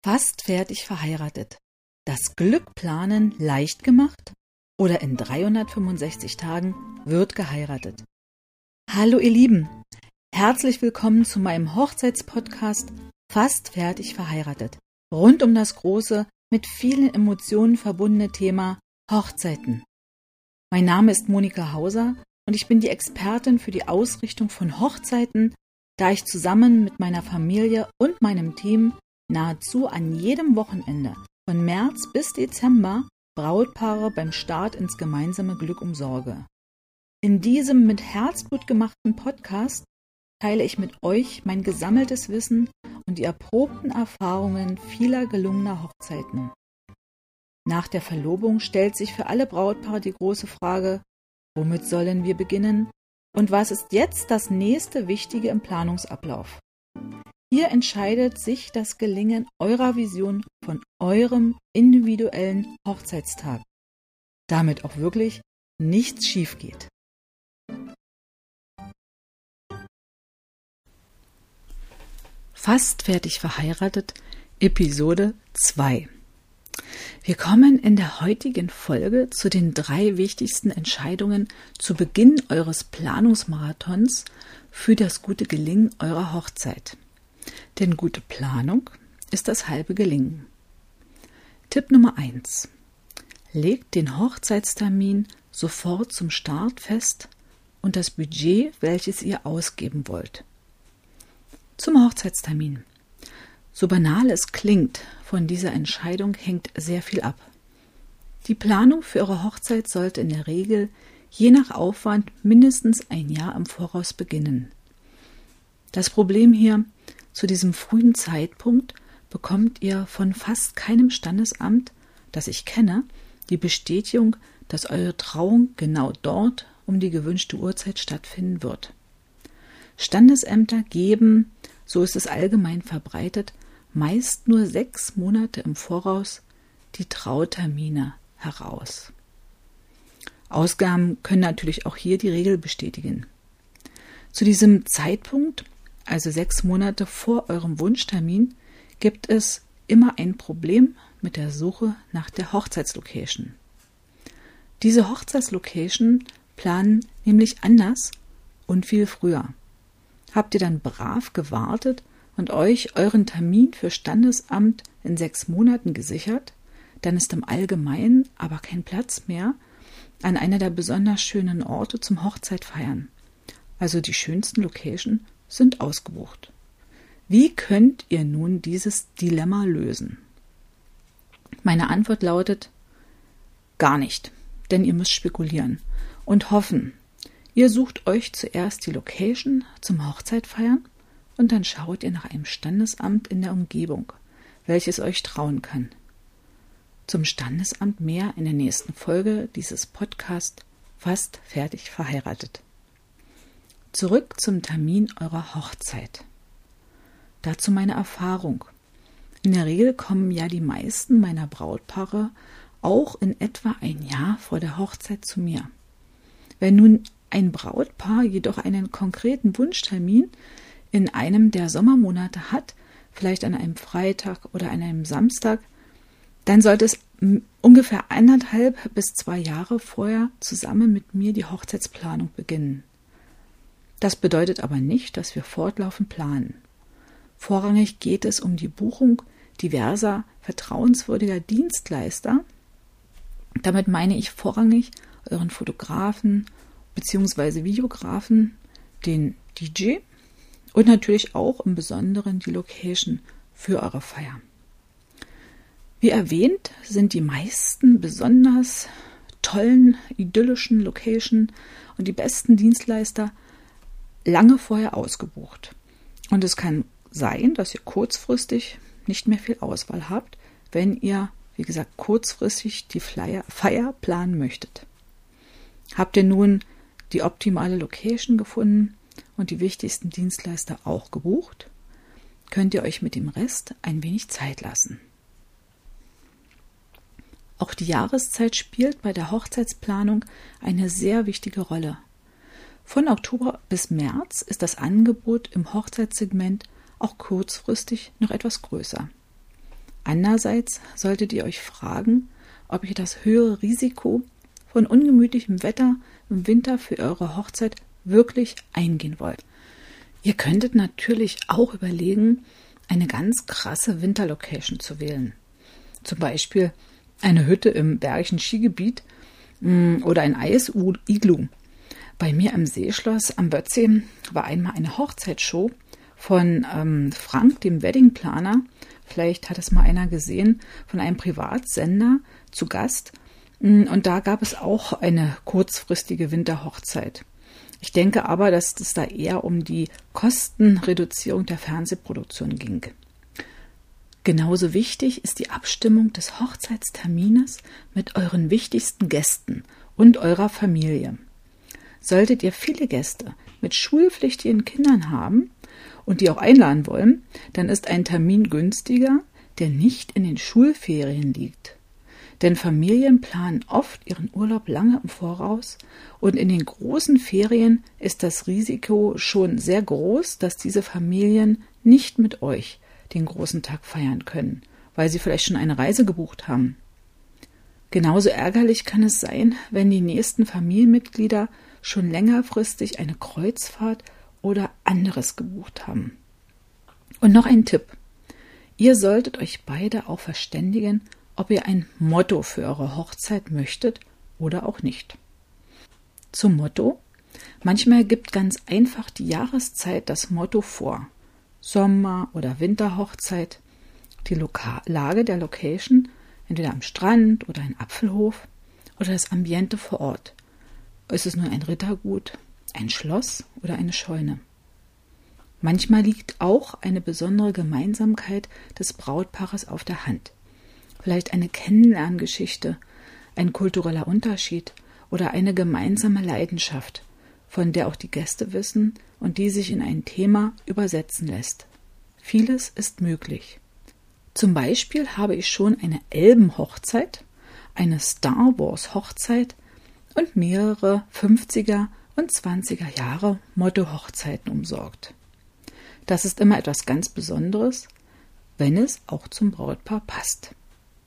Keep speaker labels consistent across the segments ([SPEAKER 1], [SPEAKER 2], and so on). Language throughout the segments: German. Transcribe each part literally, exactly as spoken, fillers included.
[SPEAKER 1] Fast fertig verheiratet. Das Glück planen leicht gemacht oder in dreihundertfünfundsechzig Tagen wird geheiratet. Hallo ihr Lieben, herzlich willkommen zu meinem Hochzeitspodcast Fast fertig verheiratet. Rund um das große, mit vielen Emotionen verbundene Thema Hochzeiten. Mein Name ist Monika Hauser und ich bin die Expertin für die Ausrichtung von Hochzeiten, da ich zusammen mit meiner Familie und meinem Team nahezu an jedem Wochenende von März bis Dezember Brautpaare beim Start ins gemeinsame Glück umsorge. In diesem mit Herzblut gemachten Podcast teile ich mit euch mein gesammeltes Wissen und die erprobten Erfahrungen vieler gelungener Hochzeiten. Nach der Verlobung stellt sich für alle Brautpaare die große Frage, womit sollen wir beginnen und was ist jetzt das nächste Wichtige im Planungsablauf? Hier entscheidet sich das Gelingen eurer Vision von eurem individuellen Hochzeitstag, damit auch wirklich nichts schief geht. Fast fertig verheiratet, Episode zwei. Wir kommen in der heutigen Folge zu den drei wichtigsten Entscheidungen zu Beginn eures Planungsmarathons für das gute Gelingen eurer Hochzeit. Denn gute Planung ist das halbe Gelingen. Tipp Nummer eins. Legt den Hochzeitstermin sofort zum Start fest und das Budget, welches ihr ausgeben wollt. Zum Hochzeitstermin. So banal es klingt, von dieser Entscheidung hängt sehr viel ab. Die Planung für eure Hochzeit sollte in der Regel je nach Aufwand mindestens ein Jahr im Voraus beginnen. Das Problem hier: Zu diesem frühen Zeitpunkt bekommt ihr von fast keinem Standesamt, das ich kenne, die Bestätigung, dass eure Trauung genau dort um die gewünschte Uhrzeit stattfinden wird. Standesämter geben, so ist es allgemein verbreitet, meist nur sechs Monate im Voraus die Trautermine heraus. Ausgaben können natürlich auch hier die Regel bestätigen. Zu diesem Zeitpunkt, also sechs Monate vor eurem Wunschtermin, gibt es immer ein Problem mit der Suche nach der Hochzeitslocation. Diese Hochzeitslocation planen nämlich anders und viel früher. Habt ihr dann brav gewartet und euch euren Termin für Standesamt in sechs Monaten gesichert, dann ist im Allgemeinen aber kein Platz mehr an einer der besonders schönen Orte zum Hochzeitfeiern. Also die schönsten Locations sind ausgebucht. Wie könnt ihr nun dieses Dilemma lösen? Meine Antwort lautet: gar nicht, denn ihr müsst spekulieren und hoffen. Ihr sucht euch zuerst die Location zum Hochzeitfeiern und dann schaut ihr nach einem Standesamt in der Umgebung, welches euch trauen kann. Zum Standesamt mehr in der nächsten Folge dieses Podcasts Fast fertig verheiratet. Zurück zum Termin eurer Hochzeit. Dazu meine Erfahrung. In der Regel kommen ja die meisten meiner Brautpaare auch in etwa ein Jahr vor der Hochzeit zu mir. Wenn nun ein Brautpaar jedoch einen konkreten Wunschtermin in einem der Sommermonate hat, vielleicht an einem Freitag oder an einem Samstag, dann sollte es ungefähr eineinhalb bis zwei Jahre vorher zusammen mit mir die Hochzeitsplanung beginnen. Das bedeutet aber nicht, dass wir fortlaufend planen. Vorrangig geht es um die Buchung diverser vertrauenswürdiger Dienstleister. Damit meine ich vorrangig euren Fotografen bzw. Videografen, den D J und natürlich auch im Besonderen die Location für eure Feier. Wie erwähnt, sind die meisten besonders tollen, idyllischen Location und die besten Dienstleister lange vorher ausgebucht. Und es kann sein, dass ihr kurzfristig nicht mehr viel Auswahl habt, wenn ihr, wie gesagt, kurzfristig die Flyer, Feier planen möchtet. Habt ihr nun die optimale Location gefunden und die wichtigsten Dienstleister auch gebucht, könnt ihr euch mit dem Rest ein wenig Zeit lassen. Auch die Jahreszeit spielt bei der Hochzeitsplanung eine sehr wichtige Rolle. Von Oktober bis März ist das Angebot im Hochzeitssegment auch kurzfristig noch etwas größer. Andererseits solltet ihr euch fragen, ob ihr das höhere Risiko von ungemütlichem Wetter im Winter für eure Hochzeit wirklich eingehen wollt. Ihr könntet natürlich auch überlegen, eine ganz krasse Winterlocation zu wählen. Zum Beispiel eine Hütte im Bergischen Skigebiet oder ein Eis-Iglu. Bei mir im Seeschloss am Wörthsee war einmal eine Hochzeitsshow von ähm, Frank, dem Weddingplaner. Vielleicht hat es mal einer gesehen, von einem Privatsender zu Gast. Und da gab es auch eine kurzfristige Winterhochzeit. Ich denke aber, dass es da eher um die Kostenreduzierung der Fernsehproduktion ging. Genauso wichtig ist die Abstimmung des Hochzeitstermines mit euren wichtigsten Gästen und eurer Familie. Solltet ihr viele Gäste mit schulpflichtigen Kindern haben und die auch einladen wollen, dann ist ein Termin günstiger, der nicht in den Schulferien liegt. Denn Familien planen oft ihren Urlaub lange im Voraus und in den großen Ferien ist das Risiko schon sehr groß, dass diese Familien nicht mit euch den großen Tag feiern können, weil sie vielleicht schon eine Reise gebucht haben. Genauso ärgerlich kann es sein, wenn die nächsten Familienmitglieder schon längerfristig eine Kreuzfahrt oder anderes gebucht haben. Und noch ein Tipp. Ihr solltet euch beide auch verständigen, ob ihr ein Motto für eure Hochzeit möchtet oder auch nicht. Zum Motto. Manchmal gibt ganz einfach die Jahreszeit das Motto vor. Sommer- oder Winterhochzeit, die Loka- Lage der Location, entweder am Strand oder ein Apfelhof oder das Ambiente vor Ort. Ist es nun ein Rittergut, ein Schloss oder eine Scheune? Manchmal liegt auch eine besondere Gemeinsamkeit des Brautpaares auf der Hand. Vielleicht eine Kennenlerngeschichte, ein kultureller Unterschied oder eine gemeinsame Leidenschaft, von der auch die Gäste wissen und die sich in ein Thema übersetzen lässt. Vieles ist möglich. Zum Beispiel habe ich schon eine Elbenhochzeit, eine Star Wars Hochzeit und mehrere fünfziger und zwanziger Jahre Motto-Hochzeiten umsorgt. Das ist immer etwas ganz Besonderes, wenn es auch zum Brautpaar passt.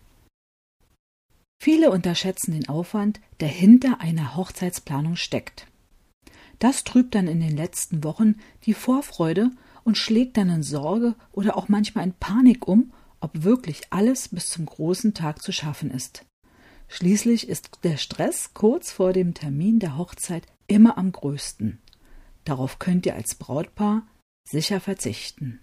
[SPEAKER 1] Viele unterschätzen den Aufwand, der hinter einer Hochzeitsplanung steckt. Das trübt dann in den letzten Wochen die Vorfreude und schlägt dann in Sorge oder auch manchmal in Panik um, ob wirklich alles bis zum großen Tag zu schaffen ist. Schließlich ist der Stress kurz vor dem Termin der Hochzeit immer am größten. Darauf könnt ihr als Brautpaar sicher verzichten.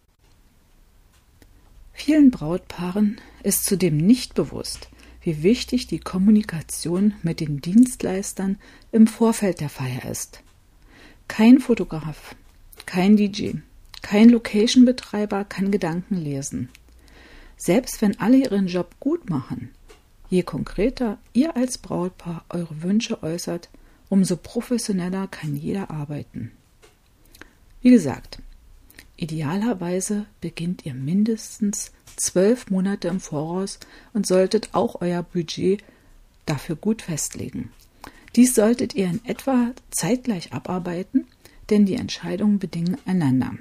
[SPEAKER 1] Vielen Brautpaaren ist zudem nicht bewusst, wie wichtig die Kommunikation mit den Dienstleistern im Vorfeld der Feier ist. Kein Fotograf, kein D J, kein Location-Betreiber kann Gedanken lesen. Selbst wenn alle ihren Job gut machen, je konkreter ihr als Brautpaar eure Wünsche äußert, umso professioneller kann jeder arbeiten. Wie gesagt, idealerweise beginnt ihr mindestens zwölf Monate im Voraus und solltet auch euer Budget dafür gut festlegen. Dies solltet ihr in etwa zeitgleich abarbeiten, denn die Entscheidungen bedingen einander.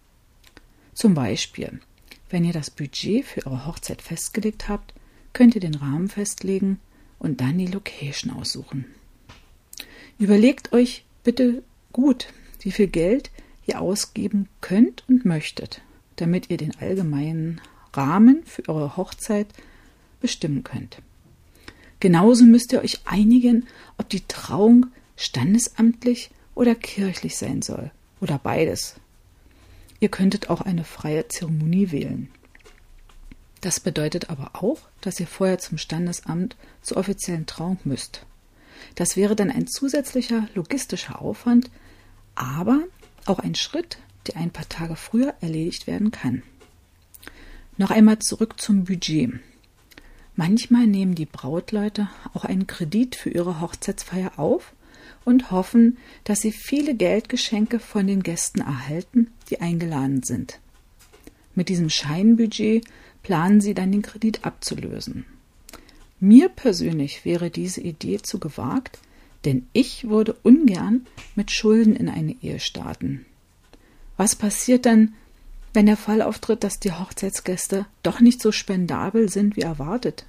[SPEAKER 1] Zum Beispiel, wenn ihr das Budget für eure Hochzeit festgelegt habt, könnt ihr den Rahmen festlegen und dann die Location aussuchen. Überlegt euch bitte gut, wie viel Geld ihr ausgeben könnt und möchtet, damit ihr den allgemeinen Rahmen für eure Hochzeit bestimmen könnt. Genauso müsst ihr euch einigen, ob die Trauung standesamtlich oder kirchlich sein soll oder beides. Ihr könntet auch eine freie Zeremonie wählen. Das bedeutet aber auch, dass ihr vorher zum Standesamt zur offiziellen Trauung müsst. Das wäre dann ein zusätzlicher logistischer Aufwand, aber auch ein Schritt, der ein paar Tage früher erledigt werden kann. Noch einmal zurück zum Budget. Manchmal nehmen die Brautleute auch einen Kredit für ihre Hochzeitsfeier auf und hoffen, dass sie viele Geldgeschenke von den Gästen erhalten, die eingeladen sind. Mit diesem Scheinbudget planen sie dann den Kredit abzulösen. Mir persönlich wäre diese Idee zu gewagt, denn ich würde ungern mit Schulden in eine Ehe starten. Was passiert dann, wenn der Fall auftritt, dass die Hochzeitsgäste doch nicht so spendabel sind wie erwartet?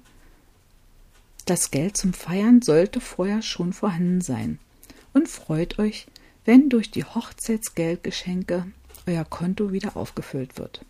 [SPEAKER 1] Das Geld zum Feiern sollte vorher schon vorhanden sein und freut euch, wenn durch die Hochzeitsgeldgeschenke euer Konto wieder aufgefüllt wird.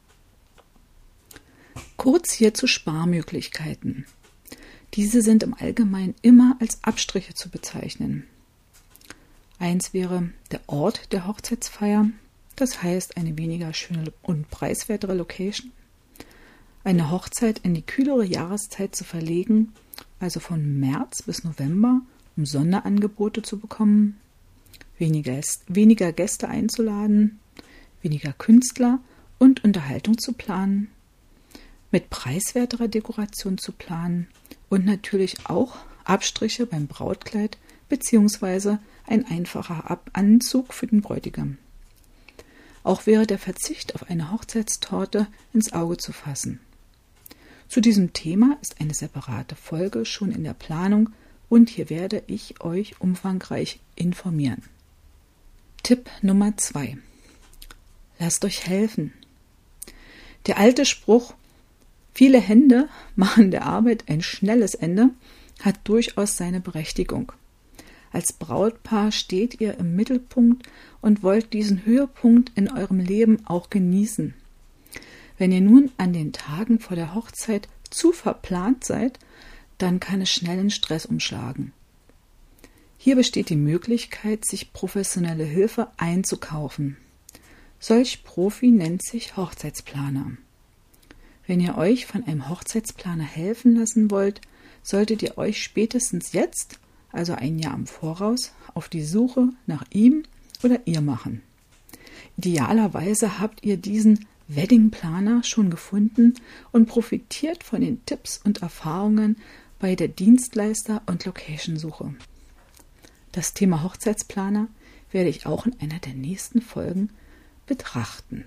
[SPEAKER 1] Kurz hier zu Sparmöglichkeiten. Diese sind im Allgemeinen immer als Abstriche zu bezeichnen. Eins wäre der Ort der Hochzeitsfeier, das heißt eine weniger schöne und preiswertere Location. Eine Hochzeit in die kühlere Jahreszeit zu verlegen, also von März bis November, um Sonderangebote zu bekommen, weniger, weniger Gäste einzuladen, weniger Künstler und Unterhaltung zu planen, mit preiswerterer Dekoration zu planen und natürlich auch Abstriche beim Brautkleid bzw. ein einfacher Ab- Anzug für den Bräutigam. Auch wäre der Verzicht auf eine Hochzeitstorte ins Auge zu fassen. Zu diesem Thema ist eine separate Folge schon in der Planung und hier werde ich euch umfangreich informieren. Tipp Nummer zwei. Lasst euch helfen. Der alte Spruch, viele Hände machen der Arbeit ein schnelles Ende, hat durchaus seine Berechtigung. Als Brautpaar steht ihr im Mittelpunkt und wollt diesen Höhepunkt in eurem Leben auch genießen. Wenn ihr nun an den Tagen vor der Hochzeit zu verplant seid, dann kann es schnell in Stress umschlagen. Hier besteht die Möglichkeit, sich professionelle Hilfe einzukaufen. Solch Profi nennt sich Hochzeitsplaner. Wenn ihr euch von einem Hochzeitsplaner helfen lassen wollt, solltet ihr euch spätestens jetzt, also ein Jahr im Voraus, auf die Suche nach ihm oder ihr machen. Idealerweise habt ihr diesen Weddingplaner schon gefunden und profitiert von den Tipps und Erfahrungen bei der Dienstleister- und Locationsuche. Das Thema Hochzeitsplaner werde ich auch in einer der nächsten Folgen betrachten.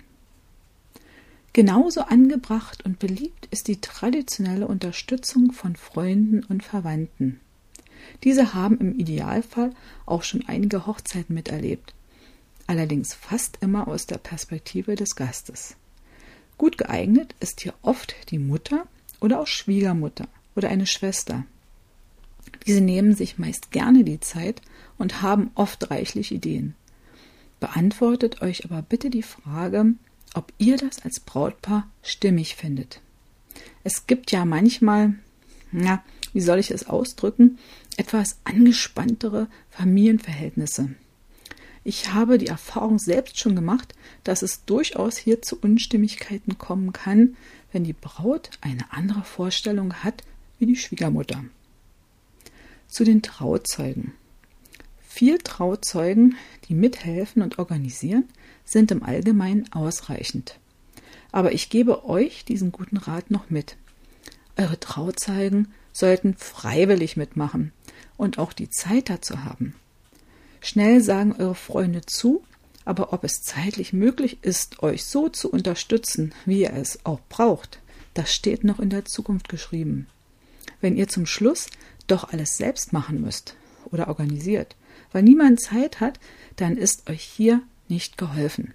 [SPEAKER 1] Genauso angebracht und beliebt ist die traditionelle Unterstützung von Freunden und Verwandten. Diese haben im Idealfall auch schon einige Hochzeiten miterlebt, allerdings fast immer aus der Perspektive des Gastes. Gut geeignet ist hier oft die Mutter oder auch Schwiegermutter oder eine Schwester. Diese nehmen sich meist gerne die Zeit und haben oft reichlich Ideen. Beantwortet euch aber bitte die Frage, ob ihr das als Brautpaar stimmig findet. Es gibt ja manchmal, na, wie soll ich es ausdrücken, etwas angespanntere Familienverhältnisse. Ich habe die Erfahrung selbst schon gemacht, dass es durchaus hier zu Unstimmigkeiten kommen kann, wenn die Braut eine andere Vorstellung hat wie die Schwiegermutter. Zu den Trauzeugen. Vier Trauzeugen, die mithelfen und organisieren, sind im Allgemeinen ausreichend. Aber ich gebe euch diesen guten Rat noch mit. Eure Trauzeugen sollten freiwillig mitmachen und auch die Zeit dazu haben. Schnell sagen eure Freunde zu, aber ob es zeitlich möglich ist, euch so zu unterstützen, wie ihr es auch braucht, das steht noch in der Zukunft geschrieben. Wenn ihr zum Schluss doch alles selbst machen müsst oder organisiert, weil niemand Zeit hat, dann ist euch hier nicht geholfen.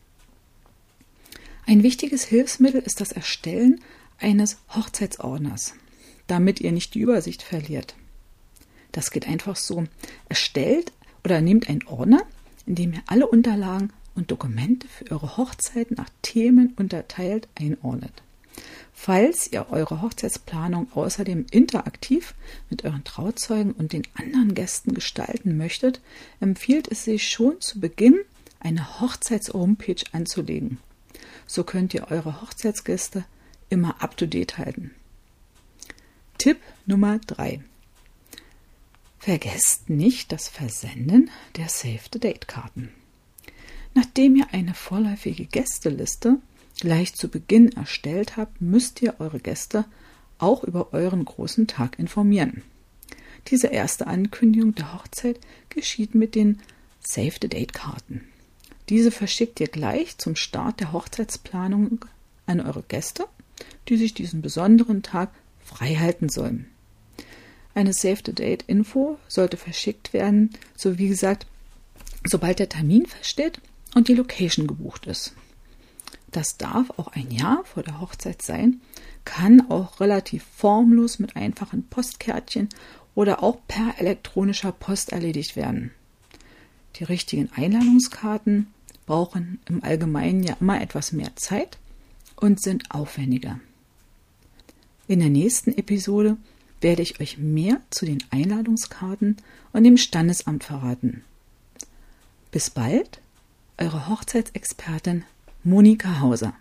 [SPEAKER 1] Ein wichtiges Hilfsmittel ist das Erstellen eines Hochzeitsordners, damit ihr nicht die Übersicht verliert. Das geht einfach so. Erstellt oder nehmt einen Ordner, in dem ihr alle Unterlagen und Dokumente für eure Hochzeit nach Themen unterteilt einordnet. Falls ihr eure Hochzeitsplanung außerdem interaktiv mit euren Trauzeugen und den anderen Gästen gestalten möchtet, empfiehlt es sich schon zu Beginn, eine Hochzeits-Homepage anzulegen. So könnt ihr eure Hochzeitsgäste immer up-to-date halten. Tipp Nummer drei. Vergesst nicht das Versenden der Save-the-Date-Karten. Nachdem ihr eine vorläufige Gästeliste gleich zu Beginn erstellt habt, müsst ihr eure Gäste auch über euren großen Tag informieren. Diese erste Ankündigung der Hochzeit geschieht mit den Save-the-Date-Karten. Diese verschickt ihr gleich zum Start der Hochzeitsplanung an eure Gäste, die sich diesen besonderen Tag frei halten sollen. Eine Save-the-Date-Info sollte verschickt werden, so wie gesagt, sobald der Termin feststeht und die Location gebucht ist. Das darf auch ein Jahr vor der Hochzeit sein, kann auch relativ formlos mit einfachen Postkärtchen oder auch per elektronischer Post erledigt werden. Die richtigen Einladungskarten brauchen im Allgemeinen ja immer etwas mehr Zeit und sind aufwendiger. In der nächsten Episode werde ich euch mehr zu den Einladungskarten und dem Standesamt verraten. Bis bald, eure Hochzeitsexpertin Monika Hauser.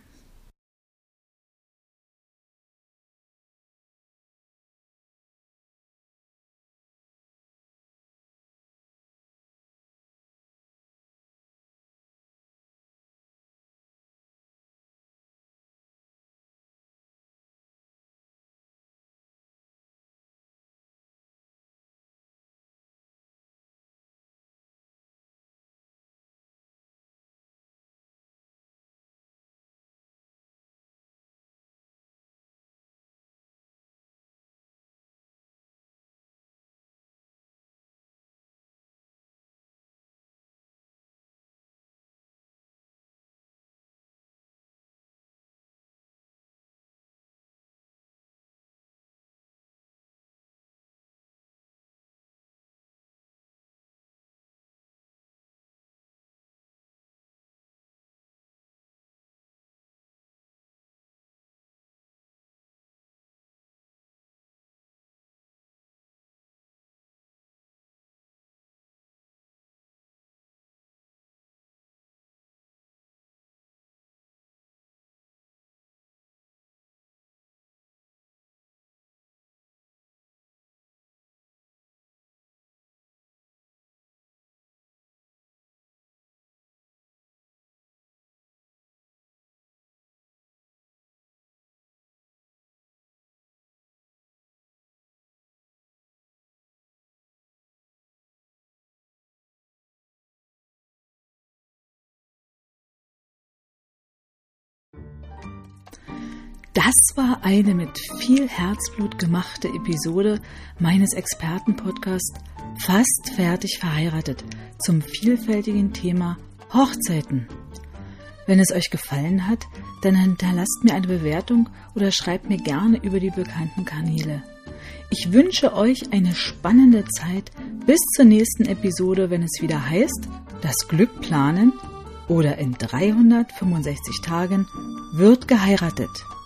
[SPEAKER 1] Das war eine mit viel Herzblut gemachte Episode meines Expertenpodcasts Fast fertig verheiratet zum vielfältigen Thema Hochzeiten. Wenn es euch gefallen hat, dann hinterlasst mir eine Bewertung oder schreibt mir gerne über die bekannten Kanäle. Ich wünsche euch eine spannende Zeit bis zur nächsten Episode, wenn es wieder heißt, das Glück planen oder in dreihundertfünfundsechzig Tagen wird geheiratet.